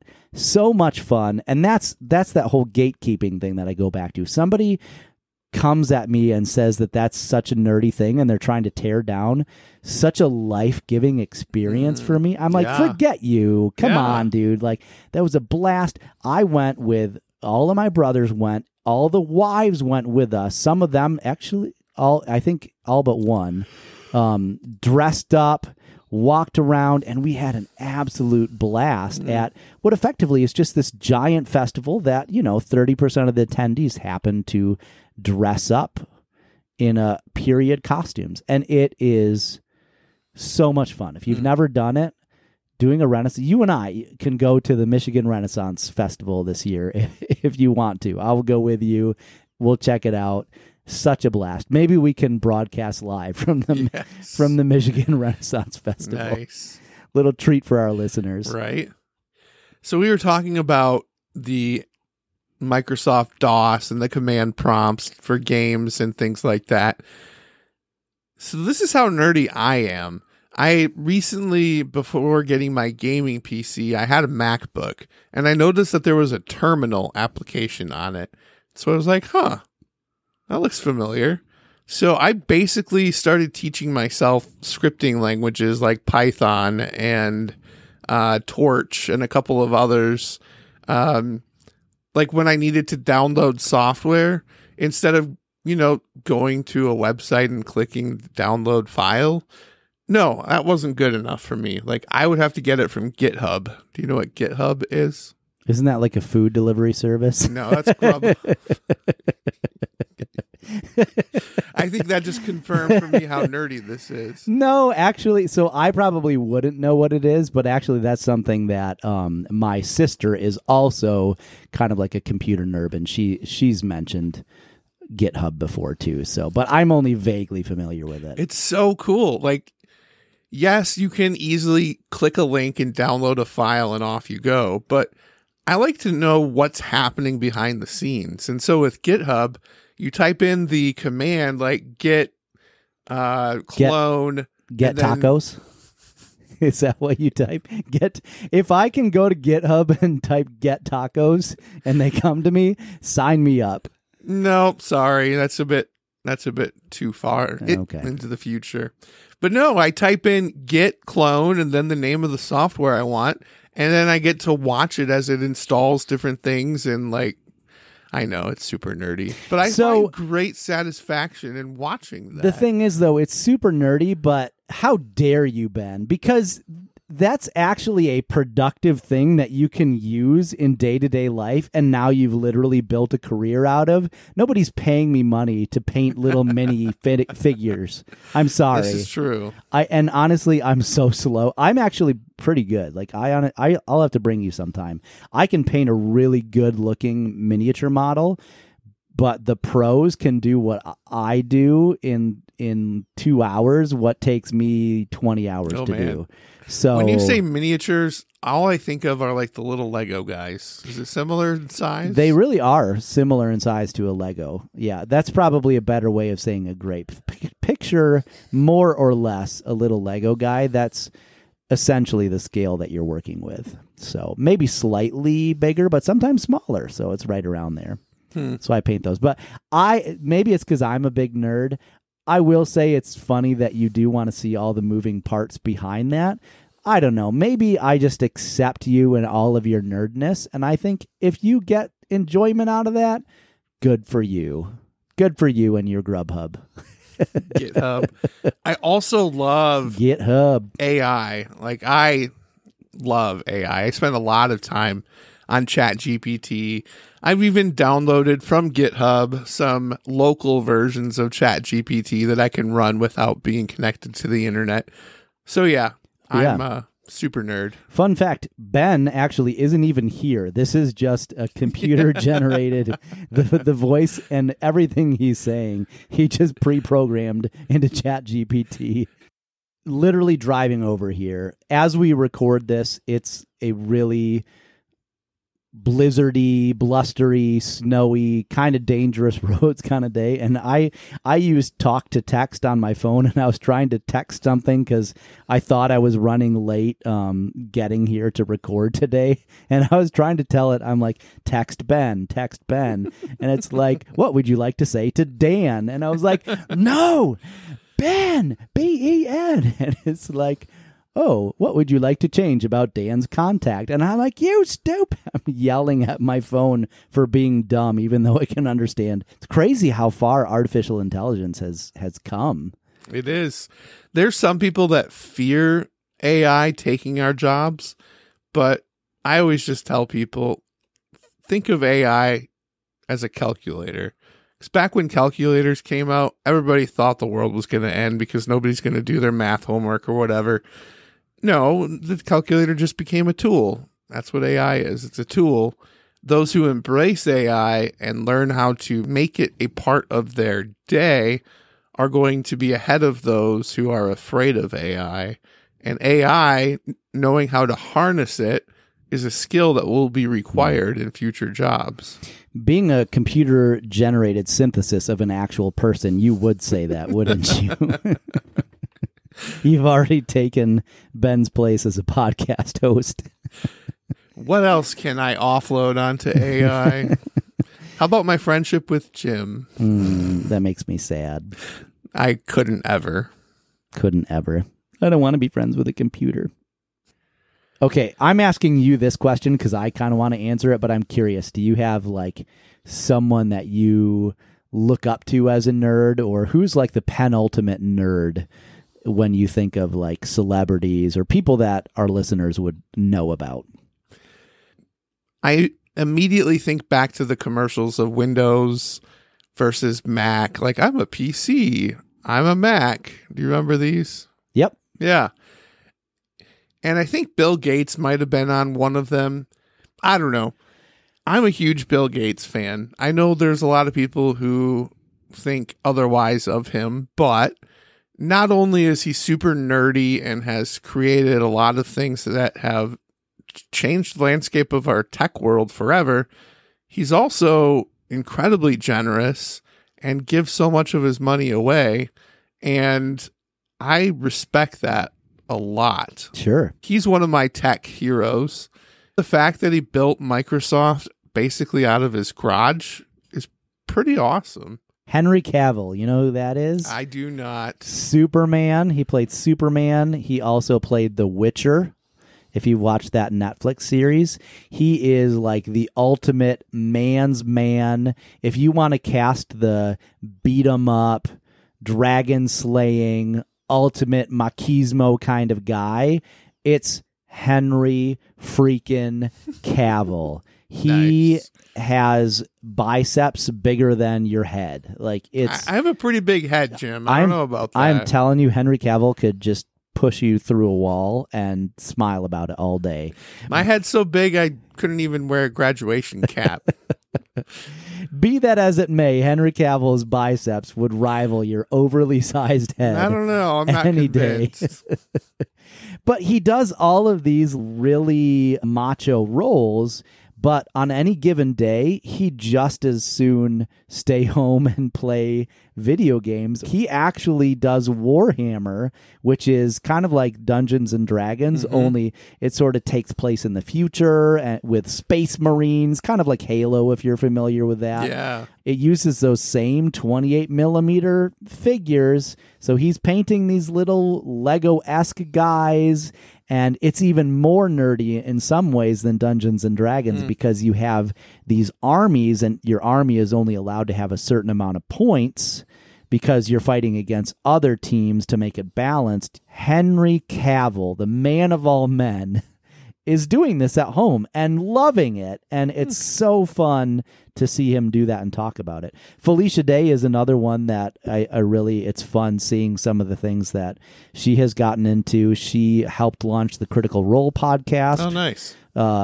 Speaker 2: So much fun. And that's that whole gatekeeping thing that I go back to. Somebody comes at me and says that that's such a nerdy thing and they're trying to tear down such a life-giving experience for me. I'm like, forget you. Come on, dude. Like, that was a blast. I went with all of my brothers all the wives went with us. Some of them actually, I think all but one, dressed up, walked around, and we had an absolute blast at what effectively is just this giant festival that, 30% of the attendees happen to dress up in period costumes. And it is so much fun. If you've never done it, doing a Renaissance, you and I can go to the Michigan Renaissance Festival this year if you want to. I'll go with you. We'll check it out. Such a blast. Maybe we can broadcast live from the Michigan Renaissance Festival.
Speaker 1: Nice.
Speaker 2: Little treat for our listeners.
Speaker 1: Right. So we were talking about the Microsoft DOS and the command prompts for games and things like that. So this is how nerdy I am. I recently, before getting my gaming PC, I had a MacBook, and I noticed that there was a terminal application on it. So I was like, that looks familiar. So I basically started teaching myself scripting languages like Python and Torch and a couple of others. Like when I needed to download software, instead of, going to a website and clicking download file. No, that wasn't good enough for me. Like, I would have to get it from GitHub. Do you know what GitHub is?
Speaker 2: Isn't that like a food delivery service?
Speaker 1: No, that's Grubhub. I think that just confirmed for me how nerdy this is.
Speaker 2: No, actually, so I probably wouldn't know what it is, but actually that's something that my sister is also kind of like a computer nerd, and she's mentioned GitHub before too. So, but I'm only vaguely familiar with it.
Speaker 1: It's so cool. Like, yes, you can easily click a link and download a file and off you go, but I like to know what's happening behind the scenes. And so with GitHub, you type in the command like git clone
Speaker 2: get tacos. Is that what you type? If I can go to GitHub and type get tacos and they come to me, sign me up.
Speaker 1: No, sorry. That's a bit too far into the future. But no, I type in git clone and then the name of the software I want. And then I get to watch it as it installs different things. And like, I know it's super nerdy, but I find great satisfaction in watching that.
Speaker 2: The thing is, though, it's super nerdy, but how dare you, Ben? Because that's actually a productive thing that you can use in day-to-day life, and now you've literally built a career out of. Nobody's paying me money to paint little mini figures. I'm sorry.
Speaker 1: This is true.
Speaker 2: And honestly, I'm so slow. I'm actually pretty good. Like I'll have to bring you sometime. I can paint a really good-looking miniature model, but the pros can do what I do in 2 hours, what takes me 20 hours to do. So
Speaker 1: when you say miniatures, all I think of are like the little Lego guys. Is it similar in size?
Speaker 2: They really are similar in size to a Lego. Yeah, that's probably a better way of saying a grape. Picture more or less a little Lego guy. That's essentially the scale that you're working with. So maybe slightly bigger, but sometimes smaller. So it's right around there. So I paint those. But maybe it's because I'm a big nerd. I will say it's funny that you do want to see all the moving parts behind that. I don't know. Maybe I just accept you and all of your nerdness. And I think if you get enjoyment out of that, good for you. Good for you and your Grubhub.
Speaker 1: GitHub. I also love
Speaker 2: GitHub
Speaker 1: AI. Like, I love AI. I spend a lot of time on ChatGPT. I've even downloaded from GitHub some local versions of ChatGPT that I can run without being connected to the internet. So yeah, I'm a super nerd.
Speaker 2: Fun fact, Ben actually isn't even here. This is just a computer generated, the voice and everything he's saying, he just pre-programmed into ChatGPT. Literally driving over here. As we record this, it's a really blizzardy, blustery, snowy, kind of dangerous roads kind of day. And I used talk to text on my phone, and I was trying to text something because I thought I was running late getting here to record today. And I was trying to tell it, I'm like, text Ben. And it's like, what would you like to say to Dan? And I was like, no, Ben, Ben. And it's like, oh, what would you like to change about Dan's contact? And I'm like, you stupid. I'm yelling at my phone for being dumb, even though I can understand. It's crazy how far artificial intelligence has come.
Speaker 1: It is. There's some people that fear AI taking our jobs, but I always just tell people, think of AI as a calculator. Because back when calculators came out, everybody thought the world was going to end because nobody's going to do their math homework or whatever. No, the calculator just became a tool. That's what AI is. It's a tool. Those who embrace AI and learn how to make it a part of their day are going to be ahead of those who are afraid of AI. And AI, knowing how to harness it, is a skill that will be required in future jobs.
Speaker 2: Being a computer-generated synthesis of an actual person, you would say that, wouldn't you? You've already taken Ben's place as a podcast host.
Speaker 1: What else can I offload onto AI? How about my friendship with Jim?
Speaker 2: That makes me sad.
Speaker 1: I couldn't ever. I don't want to be friends with a computer. Okay, I'm asking you this question because I kind of want to answer it, but I'm curious. Do you have like someone that you look up to as a nerd, or who's like the penultimate nerd when you think of like celebrities or people that our listeners would know about? I immediately think back to the commercials of Windows versus Mac. Like, I'm a PC. I'm a Mac. Do you remember these?
Speaker 2: Yep.
Speaker 1: Yeah. And I think Bill Gates might have been on one of them. I don't know. I'm a huge Bill Gates fan. I know there's a lot of people who think otherwise of him, but not only is he super nerdy and has created a lot of things that have changed the landscape of our tech world forever, he's also incredibly generous and gives so much of his money away. And I respect that a lot.
Speaker 2: Sure.
Speaker 1: He's one of my tech heroes. The fact that he built Microsoft basically out of his garage is pretty awesome.
Speaker 2: Henry Cavill, you know who that is?
Speaker 1: I do not.
Speaker 2: Superman. He played Superman. He also played The Witcher. If you watch that Netflix series, he is like the ultimate man's man. If you want to cast the beat 'em up, dragon slaying, ultimate machismo kind of guy, it's Henry freaking Cavill. He
Speaker 1: Nice.
Speaker 2: has biceps bigger than your head. Like, it's.
Speaker 1: I have a pretty big head, Jim. I don't know about that.
Speaker 2: I'm telling you, Henry Cavill could just push you through a wall and smile about it all day.
Speaker 1: My head's so big I couldn't even wear a graduation cap.
Speaker 2: Be that as it may, Henry Cavill's biceps would rival your overly sized head.
Speaker 1: I don't know. I'm not
Speaker 2: any day.
Speaker 1: convinced.
Speaker 2: But he does all of these really macho roles, but on any given day, he'd just as soon stay home and play video games. He actually does Warhammer, which is kind of like Dungeons and Dragons, only it sort of takes place in the future and with space marines, kind of like Halo, if you're familiar with that.
Speaker 1: Yeah.
Speaker 2: It uses those same 28 millimeter figures. So he's painting these little Lego-esque guys, and it's even more nerdy in some ways than Dungeons and Dragons because you have these armies, and your army is only allowed to have a certain amount of points because you're fighting against other teams to make it balanced. Henry Cavill, the man of all men, is doing this at home and loving it. And it's so fun to see him do that and talk about it. Felicia Day is another one that I really, it's fun seeing some of the things that she has gotten into. She helped launch the Critical Role podcast.
Speaker 1: Oh, nice.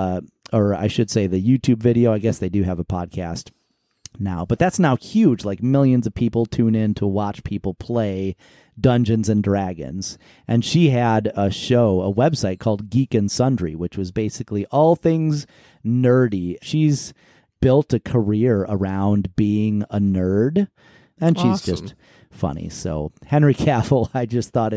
Speaker 2: Or I should say the YouTube video. I guess they do have a podcast now, but that's now huge. Like millions of people tune in to watch people play Dungeons and Dragons. And she had a show, a website called Geek and Sundry, which was basically all things nerdy. She's built a career around being a nerd, and she's just funny. So Henry Cavill, I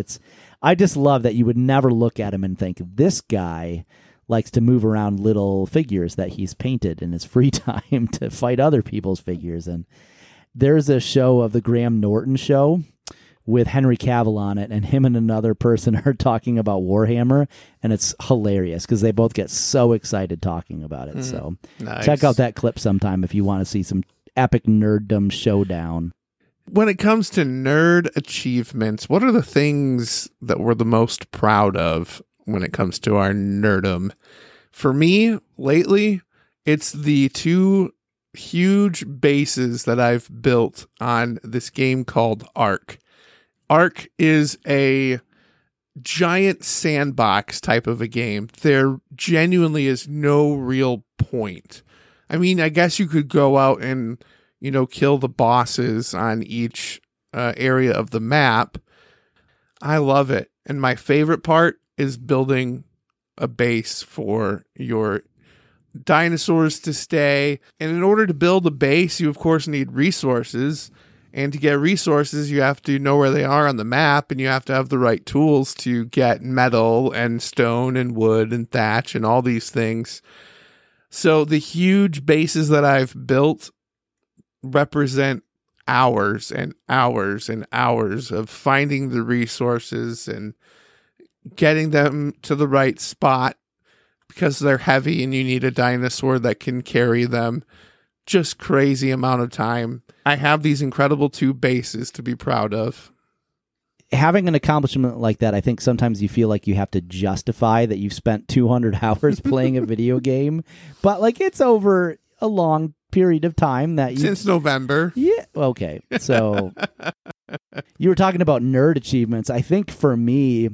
Speaker 2: just love that you would never look at him and think, this guy likes to move around little figures that he's painted in his free time to fight other people's figures. And there's a show of the Graham Norton show with Henry Cavill on it, and him and another person are talking about Warhammer, and it's hilarious because they both get so excited talking about it. So
Speaker 1: Nice.
Speaker 2: check out that clip sometime if you want to see some epic nerddom showdown.
Speaker 1: When it comes to nerd achievements, what are the things that we're the most proud of when it comes to our nerdom? For me, lately, it's the two huge bases that I've built on this game called Ark. Ark is a giant sandbox type of a game. There genuinely is no real point. I mean, I guess you could go out and, kill the bosses on each area of the map. I love it. And my favorite part is building a base for your dinosaurs to stay. And in order to build a base, you of course need resources. And to get resources, you have to know where they are on the map, and you have to have the right tools to get metal and stone and wood and thatch and all these things. So the huge bases that I've built represent hours and hours and hours of finding the resources and getting them to the right spot because they're heavy and you need a dinosaur that can carry them. Just crazy amount of time. I have these incredible two bases to be proud of.
Speaker 2: Having an accomplishment like that, I think sometimes you feel like you have to justify that you've spent 200 hours playing a video game, but like it's over a long period of time that you...
Speaker 1: Since November.
Speaker 2: Yeah. Okay, so you were talking about nerd achievements. I think for me,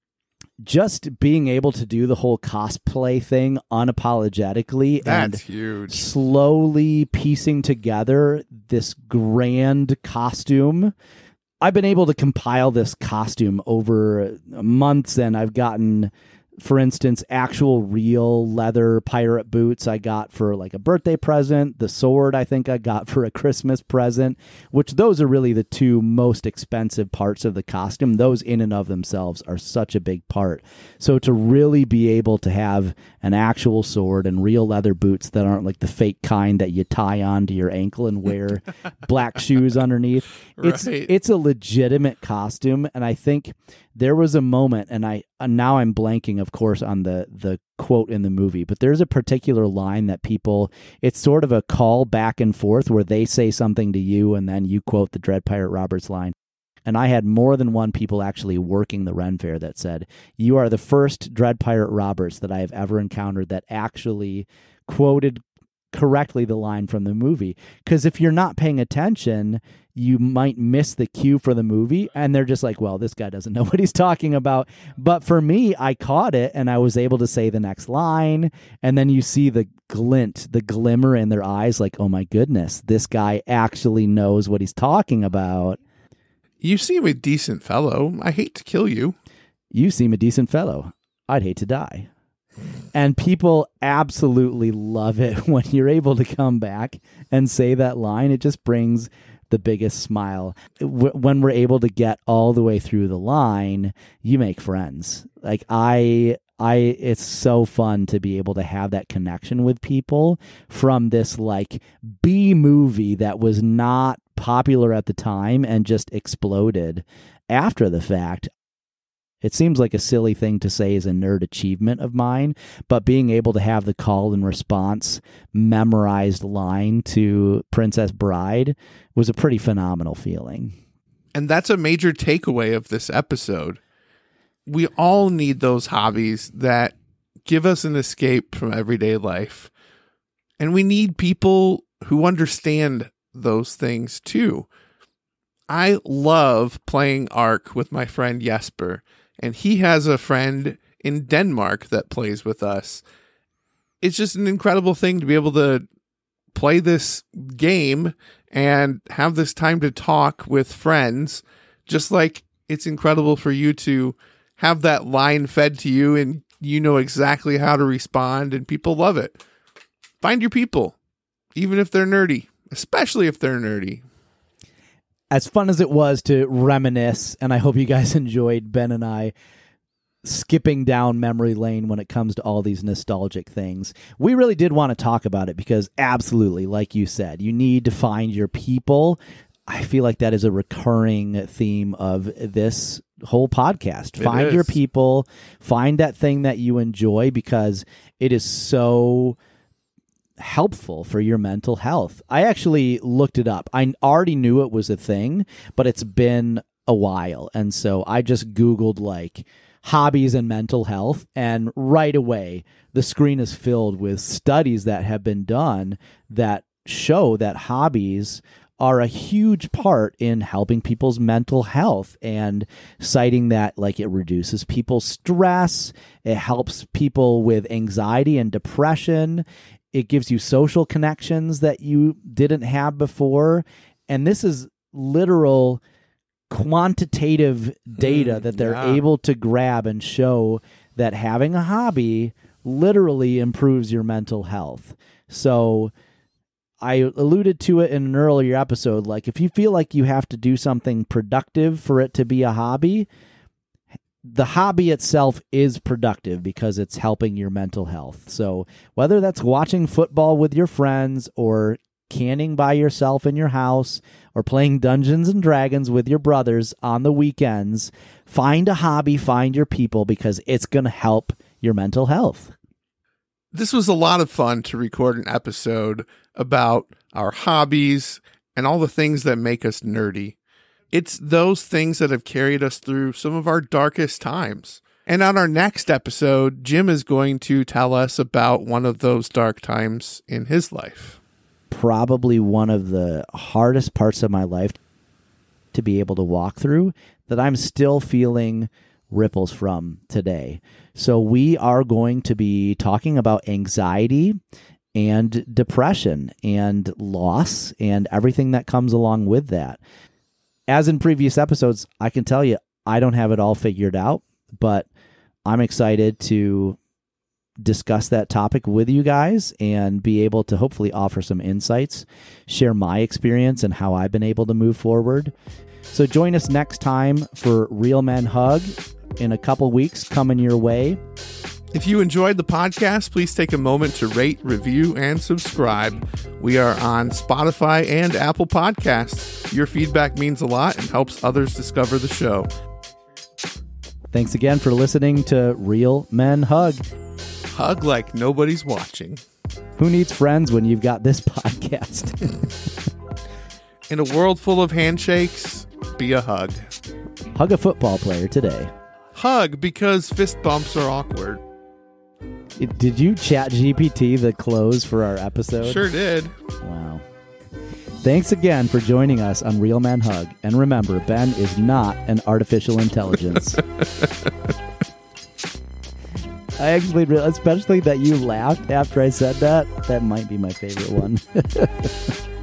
Speaker 2: just being able to do the whole cosplay thing unapologetically
Speaker 1: That's
Speaker 2: and
Speaker 1: huge.
Speaker 2: slowly piecing together this grand costume. I've been able to compile this costume over months, and I've gotten, for instance, actual real leather pirate boots I got for like a birthday present. The sword I think I got for a Christmas present, which those are really the two most expensive parts of the costume. Those in and of themselves are such a big part. So to really be able to have an actual sword and real leather boots that aren't like the fake kind that you tie onto your ankle and wear black shoes underneath, it's a legitimate costume. And I think there was a moment, and now I'm blanking, of course, on the quote in the movie, but there's a particular line that it's sort of a call back and forth where they say something to you and then you quote the Dread Pirate Roberts line. And I had more than one people actually working the Ren Fair that said, "You are the first Dread Pirate Roberts that I have ever encountered that actually quoted correctly the line from the movie." Because if you're not paying attention, you might miss the cue for the movie, and they're just like, well, this guy doesn't know what he's talking about. But for me, I caught it, and I was able to say the next line, and then you see the glint, the glimmer in their eyes, like, oh my goodness, this guy actually knows what he's talking about.
Speaker 1: You seem a decent fellow. I hate to kill you.
Speaker 2: You seem a decent fellow. I'd hate to die. And people absolutely love it when you're able to come back and say that line. It just brings the biggest smile. When we're able to get all the way through the line, you make friends. Like it's so fun to be able to have that connection with people from this like B movie that was not popular at the time and just exploded after the fact. It seems like a silly thing to say is a nerd achievement of mine, but being able to have the call and response memorized line to Princess Bride was a pretty phenomenal feeling.
Speaker 1: And that's a major takeaway of this episode. We all need those hobbies that give us an escape from everyday life. And we need people who understand those things too. I love playing Ark with my friend Jesper, and he has a friend in Denmark that plays with us. It's just an incredible thing to be able to play this game and have this time to talk with friends, just like it's incredible for you to have that line fed to you and you know exactly how to respond, and people love it. Find your people, even if they're nerdy, especially if they're nerdy.
Speaker 2: As fun as it was to reminisce, and I hope you guys enjoyed Ben and I skipping down memory lane when it comes to all these nostalgic things, we really did want to talk about it because absolutely, like you said, you need to find your people. I feel like that is a recurring theme of this whole podcast. Find your people, find that thing that you enjoy, because it is so helpful for your mental health. I actually looked it up. I already knew it was a thing, but it's been a while. And so I just Googled like hobbies and mental health, and right away the screen is filled with studies that have been done that show that hobbies are a huge part in helping people's mental health, and citing that like it reduces people's stress, it helps people with anxiety and depression, it gives you social connections that you didn't have before. And this is literal quantitative data that they're able to grab and show that having a hobby literally improves your mental health. So I alluded to it in an earlier episode, like if you feel like you have to do something productive for it to be a hobby, the hobby itself is productive because it's helping your mental health. So whether that's watching football with your friends, or canning by yourself in your house, or playing Dungeons and Dragons with your brothers on the weekends, find a hobby, find your people, because it's going to help your mental health.
Speaker 1: This was a lot of fun to record an episode about our hobbies and all the things that make us nerdy. It's those things that have carried us through some of our darkest times. And on our next episode, Jim is going to tell us about one of those dark times in his life.
Speaker 2: probably one of the hardest parts of my life to be able to walk through that I'm still feeling ripples from today. So we are going to be talking about anxiety and depression and loss and everything that comes along with that. As in previous episodes, I can tell you I don't have it all figured out, but I'm excited to discuss that topic with you guys and be able to hopefully offer some insights, share my experience and how I've been able to move forward. So join us next time for Real Men Hug in a couple weeks coming your way.
Speaker 1: If you enjoyed the podcast, please take a moment to rate, review, and subscribe. We are on Spotify and Apple Podcasts. Your feedback means a lot and helps others discover the show.
Speaker 2: Thanks again for listening to Real Men Hug.
Speaker 1: Hug like nobody's watching.
Speaker 2: Who needs friends when you've got this podcast?
Speaker 1: In a world full of handshakes, be a hug.
Speaker 2: Hug a football player today.
Speaker 1: Hug because fist bumps are awkward.
Speaker 2: Did you chat GPT the close for our episode?
Speaker 1: Sure did.
Speaker 2: Wow. Thanks again for joining us on Real Men Hug. And remember, Ben is not an artificial intelligence. I actually, especially that you laughed after I said that, that might be my favorite one.